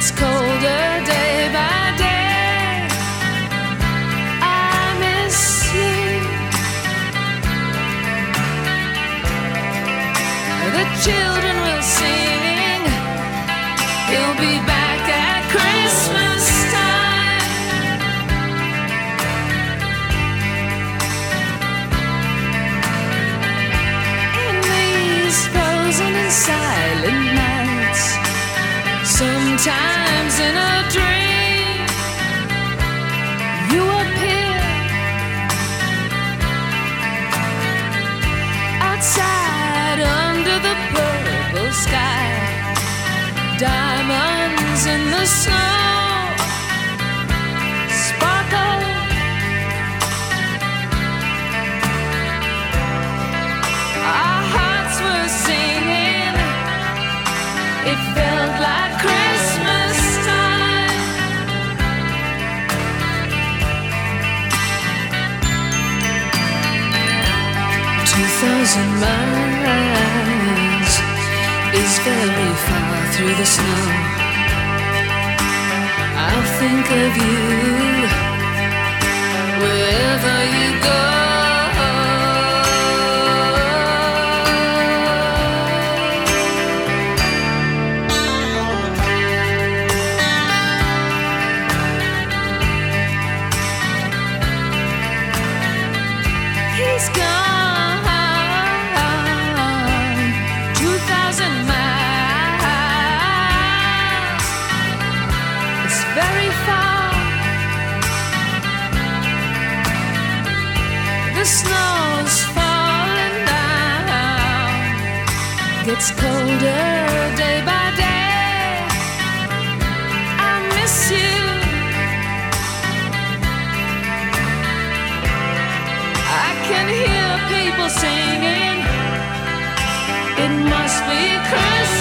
gets colder day by day. I miss you. The children will sing, he'll be back at Christmas time. In these frozen and silent nights, sometimes in a dream, you appear outside under the purple sky, diamonds in the snow sparkle. Our hearts were singing, it felt like Christmas time. 2,000 miles is very far through the snow. I'll think of you wherever you go. He's gone 2,000 miles. It's very far. The snow's falling down, gets colder day by day. I miss you. I can hear people singing, it must be Christmas.